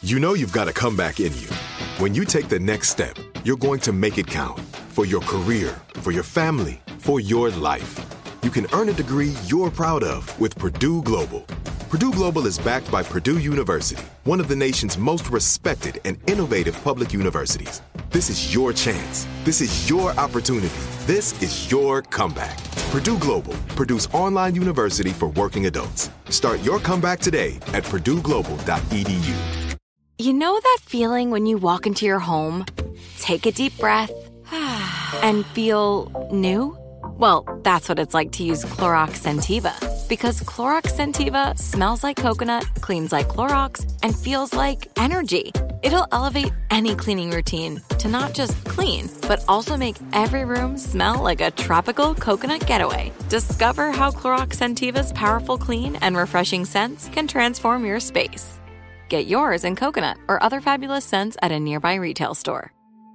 You know you've got a comeback in you. When you take the next step, you're going to make it count for your career, for your family, for your life. You can earn a degree you're proud of with Purdue Global. Purdue Global is backed by Purdue University, one of the nation's most respected and innovative public universities. This is your chance. This is your opportunity. This is your comeback. Purdue Global, Purdue's online university for working adults. Start your comeback today at purdueglobal.edu. You know that feeling when you walk into your home, take a deep breath, and feel new? Well, that's what it's like to use Clorox Scentiva. Because Clorox Scentiva smells like coconut, cleans like Clorox, and feels like energy. It'll elevate any cleaning routine to not just clean, but also make every room smell like a tropical coconut getaway. Discover how Clorox Scentiva's powerful clean and refreshing scents can transform your space. Get yours in coconut or other fabulous scents at a nearby retail store.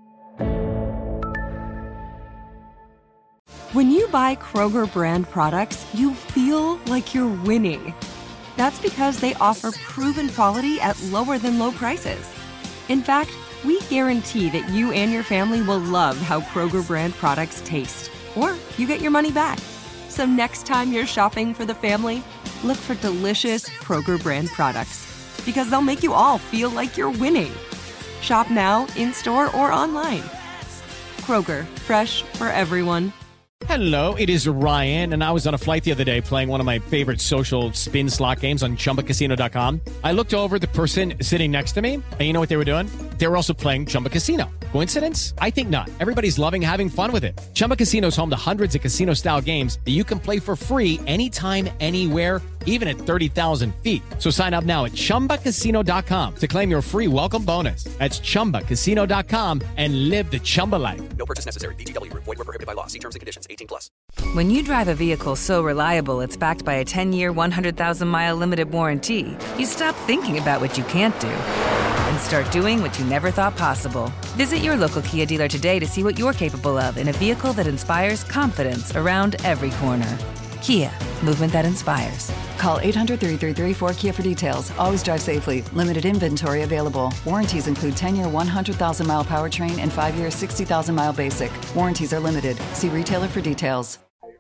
When you buy Kroger brand products, you feel like you're winning. That's because they offer proven quality at lower than low prices. In fact, we guarantee that you and your family will love how Kroger brand products taste, or you get your money back. So next time you're shopping for the family, look for delicious Kroger brand products, because they'll make you all feel like you're winning. Shop now, in-store, or online. Kroger, fresh for everyone. Hello, it is Ryan, and I was on a flight the other day playing one of my favorite social spin slot games on ChumbaCasino.com. I looked over at the person sitting next to me, and you know what they were doing? They were also playing Chumba Casino. Coincidence? I think not. Everybody's loving having fun with it. Chumba Casino is home to hundreds of casino-style games that you can play for free anytime, anywhere, even at 30,000 feet. So sign up now at ChumbaCasino.com to claim your free welcome bonus. That's ChumbaCasino.com and live the Chumba life. No purchase necessary. VGW. Void where prohibited by law. See terms and conditions. 18+. When you drive a vehicle so reliable it's backed by a 10-year, 100,000-mile limited warranty, you stop thinking about what you can't do and start doing what you never thought possible. Visit your local Kia dealer today to see what you're capable of in a vehicle that inspires confidence around every corner. Kia, movement that inspires. Call 800-333-4KIA for details. Always drive safely. Limited inventory available. Warranties include 10-year 100,000-mile powertrain and 5-year 60,000-mile basic. Warranties are limited. See retailer for details.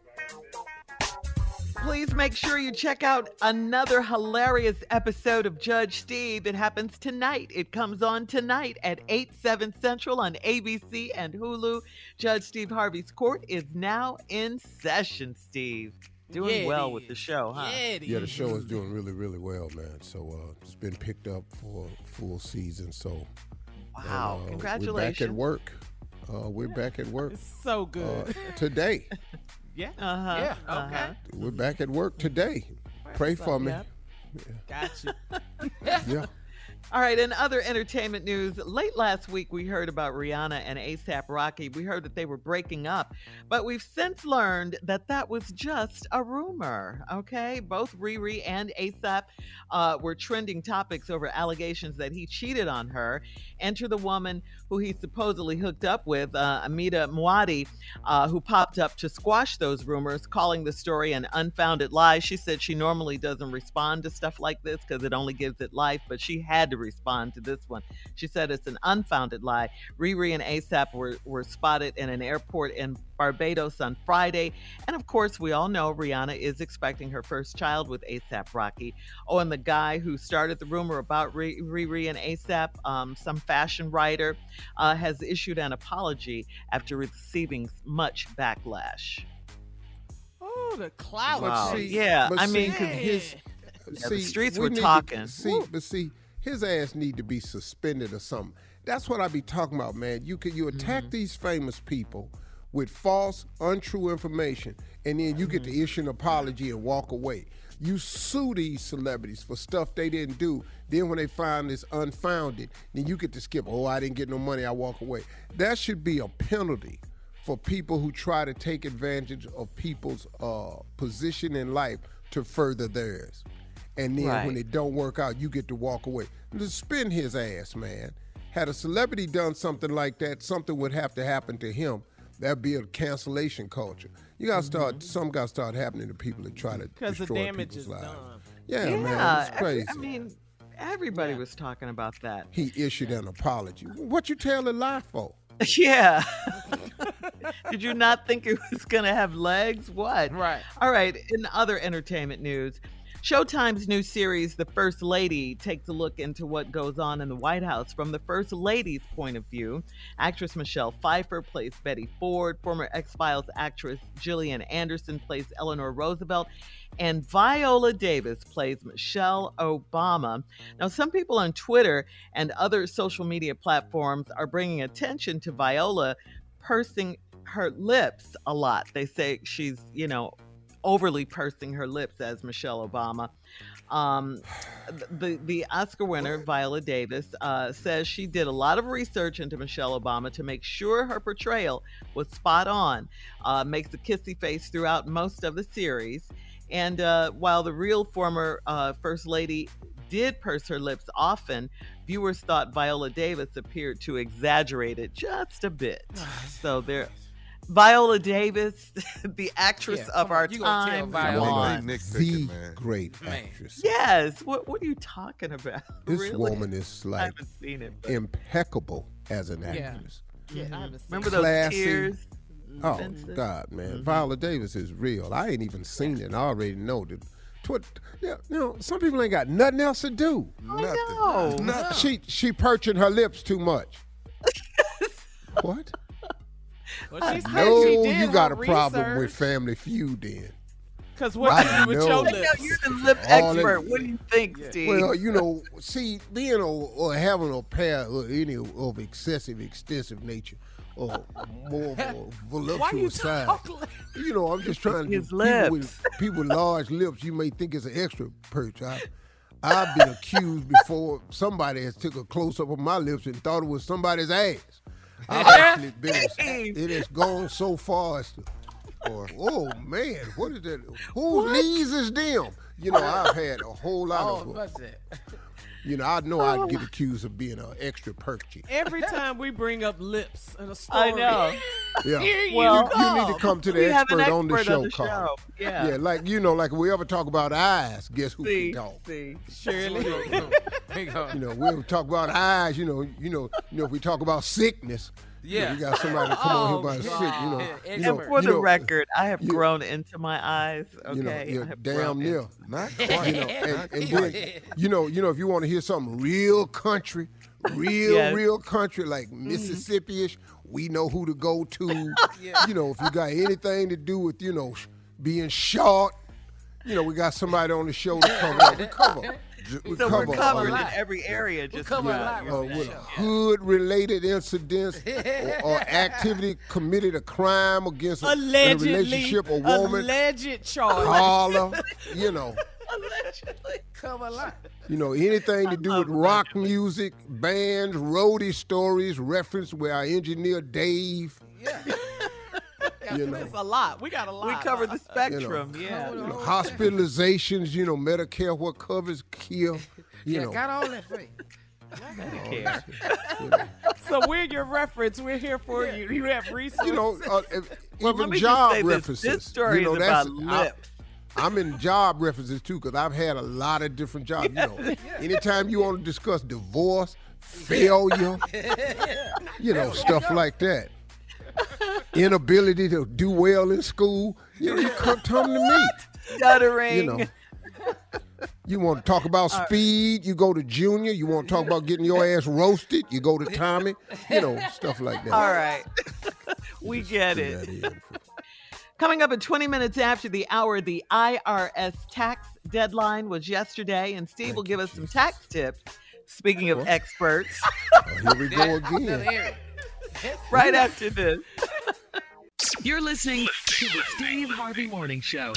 Please make sure you check out another hilarious episode of Judge Steve. It happens tonight. It comes on tonight at 8/7 Central on ABC and Hulu. Judge Steve Harvey's court is now in session, Steve. Doing well with the show, huh? Yeah, the show is doing really, really well, man. So it's been picked up for a full season. So wow, congratulations. We're back at work. It's so good. Today. Yeah. Okay. We're back at work today. Pray for me. Yep. Yeah. Gotcha. Yeah. All right, in other entertainment news, late last week we heard about Rihanna and A$AP Rocky. We heard that they were breaking up, but we've since learned that that was just a rumor, okay? Both Riri and A$AP were trending topics over allegations that he cheated on her. Enter the woman who he supposedly hooked up with, Amita Muaddi, who popped up to squash those rumors, calling the story an unfounded lie. She said she normally doesn't respond to stuff like this because it only gives it life, but she had to respond to this one. She said it's an unfounded lie. Riri and A$AP were spotted in an airport in Barbados on Friday. And of course, we all know Rihanna is expecting her first child with A$AP Rocky. Oh, and the guy who started the rumor about Riri and A$AP, some fashion writer, has issued an apology after receiving much backlash. Oh, the clout. Wow. Because the streets were talking. His ass need to be suspended or something. That's what I be talking about, man. You attack these famous people with false, untrue information, and then you get to issue an apology and walk away. You sue these celebrities for stuff they didn't do. Then when they find it's unfounded, then you get to skip, oh, I didn't get no money, I walk away. That should be a penalty for people who try to take advantage of people's position in life to further theirs. And then when it don't work out, you get to walk away. Just spin his ass, man. Had a celebrity done something like that, something would have to happen to him. That'd be a cancellation culture. You gotta start. Some gotta start happening to people that try to destroy people's lives. Yeah, man, it's crazy. Everybody was talking about that. He issued an apology. What you tell a lie for? Yeah. Did you not think it was going to have legs? What? Right. All right. In other entertainment news, Showtime's new series, The First Lady, takes a look into what goes on in the White House from the First Lady's point of view. Actress Michelle Pfeiffer plays Betty Ford. Former X-Files actress Gillian Anderson plays Eleanor Roosevelt. And Viola Davis plays Michelle Obama. Now, some people on Twitter and other social media platforms are bringing attention to Viola pursing her lips a lot. They say she's, overly pursing her lips as Michelle Obama. The Oscar winner, Viola Davis, says she did a lot of research into Michelle Obama to make sure her portrayal was spot on. Makes a kissy face throughout most of the series. And while the real former First Lady did purse her lips often, viewers thought Viola Davis appeared to exaggerate it just a bit. So there. Viola Davis, the actress of our time. The great actress. Yes. What are you talking about? This really? woman is like I haven't seen it, impeccable as an actress. Yeah, I haven't seen Remember it. those Classy. tears? Oh, Vincent? God, man. Viola Davis is real. I ain't even seen it. I already know that. Some people ain't got nothing else to do. Nothing. She perching her lips too much. What? Well, she said No, she did you got her a problem with research. Family Feud then. Because what you do with your know. lips? You're the lip All expert. that- What do you think, Steve? Well, see, being or having a pair of any of excessive, extensive nature, or more of a Why you voluptuous side. talk like I'm just trying to His people with large lips. You may think it's an extra perch. I've been accused before. Somebody has took a close up of my lips and thought it was somebody's ass. I've actually been. It has gone so far as to. Oh man, what is that? Whose knees is them? I've had a whole lot of. what's that? I know I'd get accused of being an extra perchy. Every time we bring up lips in a story, I know. Yeah. Here you Well, You need to come to We the have an expert on the expert show, Carl. Yeah. Yeah, like if we ever talk about eyes, guess who can talk? Shirley. We'll talk about eyes. If we talk about sickness, we got somebody to come on here about sick. And for the record, I have grown into my eyes. Okay, I have damn grown near. into- Not quite. And then, if you want to hear something real country, real country, like Mississippi-ish, we know who to go to. If you got anything to do with, being short, we got somebody on the show to cover that. We cover. So we're covered in every area. Just with hood-related incidents or activity committed a crime against a relationship, a woman, alleged charge. caller, Allegedly. Cover a lot. Anything to do with rock music, bands, roadie stories, reference with our engineer Dave. It's a lot. We got a lot. We cover the spectrum. Hospitalizations, Medicare, what covers kill. Got all that for you. Medicare. So we're your reference. We're here for you. You have resources. Let even me job just say references. This story is about lips. I'm in job references too because I've had a lot of different jobs. Anytime you want to discuss divorce, failure, stuff like that. Inability to do well in school, you come to me. Stuttering. You want to talk about speed, you go to Junior. You want to talk about getting your ass roasted, you go to Tommy. Stuff like that. All right. We get it. Coming up at 20 minutes after the hour, the IRS tax deadline was yesterday, and Steve will give us some tax tips. Speaking of experts. Here we go again. Right after this. You're listening to the Steve Harvey Morning Show.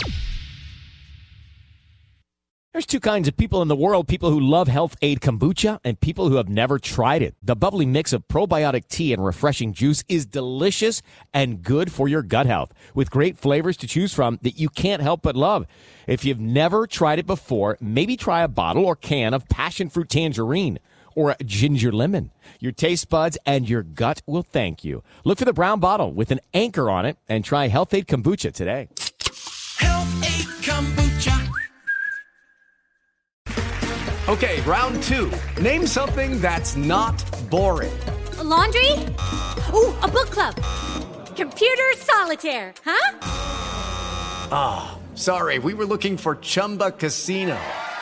There's two kinds of people in the world, people who love Health Aid Kombucha and people who have never tried it. The bubbly mix of probiotic tea and refreshing juice is delicious and good for your gut health with great flavors to choose from that you can't help but love. If you've never tried it before, maybe try a bottle or can of passion fruit tangerine or a ginger lemon. Your taste buds and your gut will thank you. Look for the brown bottle with an anchor on it and try Health Aid Kombucha today. Health Aid Kombucha. Okay, round two. Name something that's not boring. A laundry? Ooh, a book club. Computer solitaire, huh? Ah, sorry, we were looking for Chumba Casino.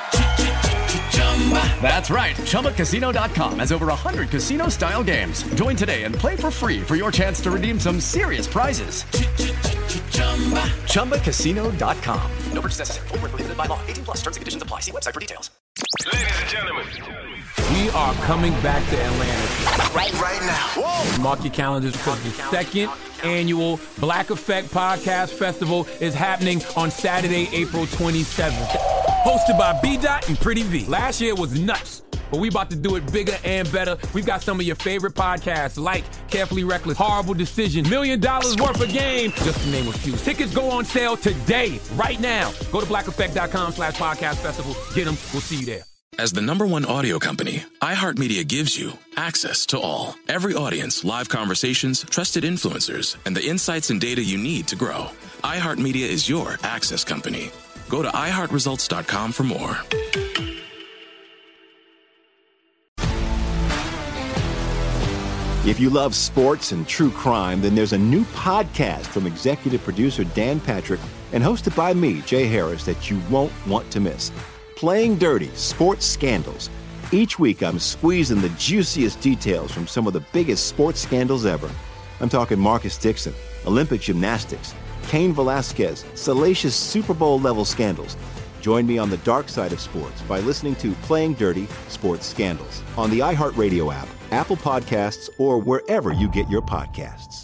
That's right, ChumbaCasino.com has over 100 casino-style games. Join today and play for free for your chance to redeem some serious prizes. ChumbaCasino.com. No purchase necessary. Void where prohibited by law. 18 plus. Terms and conditions apply. See website for details. Ladies and gentlemen, we are coming back to Atlanta right now. Whoa. Mark your calendars because the second annual Black Effect Podcast Festival is happening on Saturday, April 27th. Hosted by B-Dot and Pretty V. Last year was nuts, but we about to do it bigger and better. We've got some of your favorite podcasts like Carefully Reckless, Horrible Decision, $1 Million Worth of Game, just to name a few. Tickets go on sale today, right now. Go to blackeffect.com/podcast festival. Get them. We'll see you there. As the #1 audio company, iHeartMedia gives you access to all. Every audience, live conversations, trusted influencers, and the insights and data you need to grow. iHeartMedia is your access company. Go to iHeartResults.com for more. If you love sports and true crime, then there's a new podcast from executive producer Dan Patrick and hosted by me, Jay Harris, that you won't want to miss. Playing Dirty: Sports Scandals. Each week, I'm squeezing the juiciest details from some of the biggest sports scandals ever. I'm talking Marcus Dixon, Olympic gymnastics, Cain Velasquez, salacious Super Bowl-level scandals. Join me on the dark side of sports by listening to Playing Dirty: Sports Scandals on the iHeartRadio app, Apple Podcasts, or wherever you get your podcasts.